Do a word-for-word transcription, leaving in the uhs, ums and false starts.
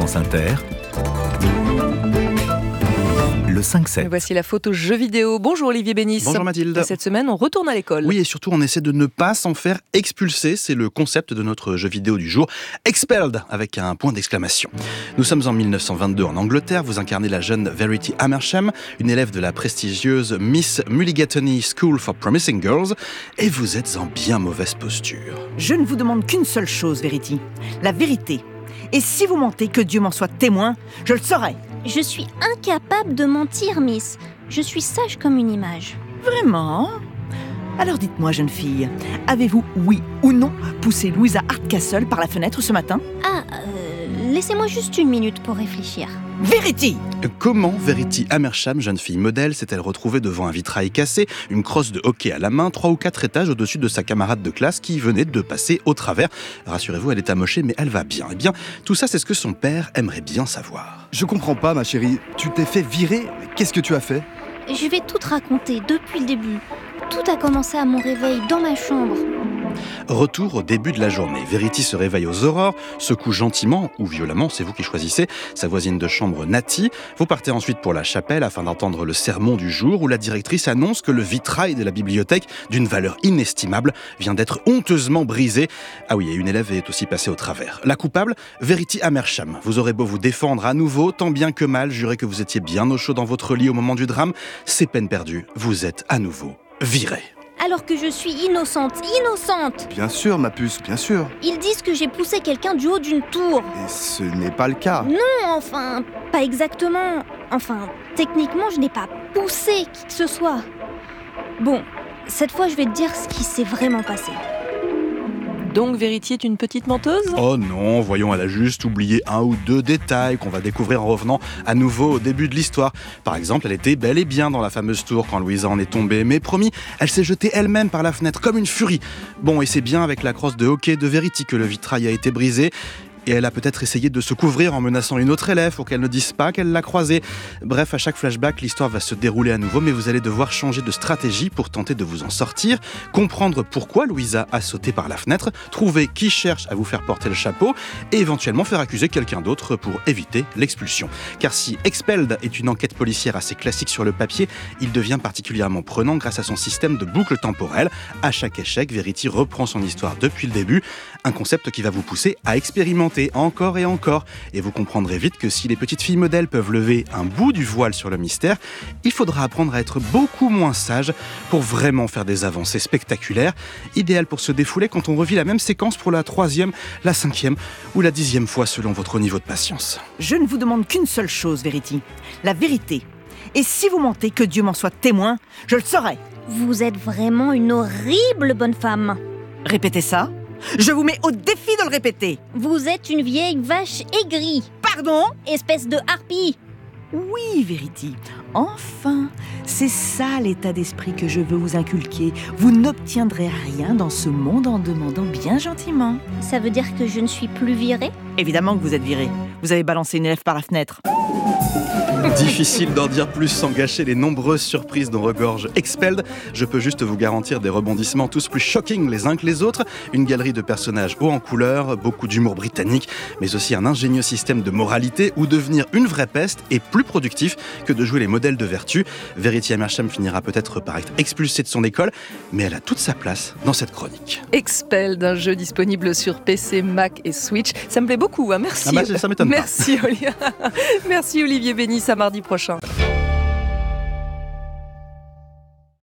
France Inter, le cinq sept. Voici la photo jeu vidéo. Bonjour Olivier Bénis. Bonjour Mathilde. Et cette semaine, on retourne à l'école. Oui, et surtout, on essaie de ne pas s'en faire expulser. C'est le concept de notre jeu vidéo du jour. Expelled, avec un point d'exclamation. Nous sommes en mille neuf cent vingt-deux en Angleterre. Vous incarnez la jeune Verity Amersham, une élève de la prestigieuse Miss Mulligatawny School for Promising Girls. Et vous êtes en bien mauvaise posture. Je ne vous demande qu'une seule chose, Verity. La vérité. Et si vous mentez, que Dieu m'en soit témoin, je le saurai. Je suis incapable de mentir, Miss. Je suis sage comme une image. Vraiment ? Alors dites-moi, jeune fille, avez-vous, oui ou non, poussé Louisa Hardcastle par la fenêtre ce matin ? Ah, euh, laissez-moi juste une minute pour réfléchir. Verity ! Comment Verity Amersham, jeune fille modèle, s'est-elle retrouvée devant un vitrail cassé, une crosse de hockey à la main, trois ou quatre étages au-dessus de sa camarade de classe qui venait de passer au travers ? Rassurez-vous, elle est amochée, mais elle va bien. Eh bien, tout ça, c'est ce que son père aimerait bien savoir. Je comprends pas, ma chérie. Tu t'es fait virer ? Mais qu'est-ce que tu as fait ? Je vais tout te raconter depuis le début. Tout a commencé à mon réveil dans ma chambre. Retour au début de la journée. Verity se réveille aux aurores, secoue gentiment ou violemment, c'est vous qui choisissez, sa voisine de chambre Natty. Vous partez ensuite pour la chapelle afin d'entendre le sermon du jour où la directrice annonce que le vitrail de la bibliothèque, d'une valeur inestimable, vient d'être honteusement brisé. Ah oui, et une élève est aussi passée au travers. La coupable, Verity Amersham. Vous aurez beau vous défendre à nouveau, tant bien que mal, jurer que vous étiez bien au chaud dans votre lit au moment du drame, c'est peine perdue. Vous êtes à nouveau virée. Alors que je suis innocente, innocente. Bien sûr, ma puce, bien sûr. Ils disent que j'ai poussé quelqu'un du haut d'une tour. Et ce n'est pas le cas. Non, enfin, pas exactement. Enfin, techniquement, je n'ai pas poussé qui que ce soit. Bon, cette fois, je vais te dire ce qui s'est vraiment passé. Donc Verity est une petite menteuse ? Oh non, voyons, elle a juste oublié un ou deux détails qu'on va découvrir en revenant à nouveau au début de l'histoire. Par exemple, elle était bel et bien dans la fameuse tour quand Louisa en est tombée, mais promis, elle s'est jetée elle-même par la fenêtre comme une furie. Bon, et c'est bien avec la crosse de hockey de Verity que le vitrail a été brisé. Et elle a peut-être essayé de se couvrir en menaçant une autre élève pour qu'elle ne dise pas qu'elle l'a croisée. Bref, à chaque flashback, l'histoire va se dérouler à nouveau, mais vous allez devoir changer de stratégie pour tenter de vous en sortir, comprendre pourquoi Louisa a sauté par la fenêtre, trouver qui cherche à vous faire porter le chapeau et éventuellement faire accuser quelqu'un d'autre pour éviter l'expulsion. Car si Expelled est une enquête policière assez classique sur le papier, il devient particulièrement prenant grâce à son système de boucle temporelle. À chaque échec, Verity reprend son histoire depuis le début, un concept qui va vous pousser à expérimenter encore et encore. Et vous comprendrez vite que si les petites filles modèles peuvent lever un bout du voile sur le mystère, il faudra apprendre à être beaucoup moins sage pour vraiment faire des avancées spectaculaires, idéal pour se défouler quand on revit la même séquence pour la troisième, la cinquième ou la dixième fois selon votre niveau de patience. Je ne vous demande qu'une seule chose, Verity. La vérité. Et si vous mentez, que Dieu m'en soit témoin, je le saurai. Vous êtes vraiment une horrible bonne femme. Répétez ça. Je vous mets au défi de le répéter. Vous êtes une vieille vache aigrie. Pardon ? Espèce de harpie. Oui, Verity. Enfin, c'est ça l'état d'esprit que je veux vous inculquer. Vous n'obtiendrez rien dans ce monde en demandant bien gentiment. Ça veut dire que je ne suis plus virée ? Évidemment que vous êtes viré. Vous avez balancé une élève par la fenêtre. Difficile d'en dire plus sans gâcher les nombreuses surprises dont regorge Expelled. Je peux juste vous garantir des rebondissements tous plus shocking les uns que les autres, une galerie de personnages hauts en couleur, beaucoup d'humour britannique, mais aussi un ingénieux système de moralité où devenir une vraie peste est plus productif que de jouer les modèles de vertu. Verity Amersham finira peut-être par être expulsée de son école, mais elle a toute sa place dans cette chronique. Expelled, un jeu disponible sur P C, Mac et Switch. Ça me plaît beaucoup, hein. Merci. Ah bah, ça m'étonne pas. Merci Olivier. Merci Olivier Bénis, à mardi prochain.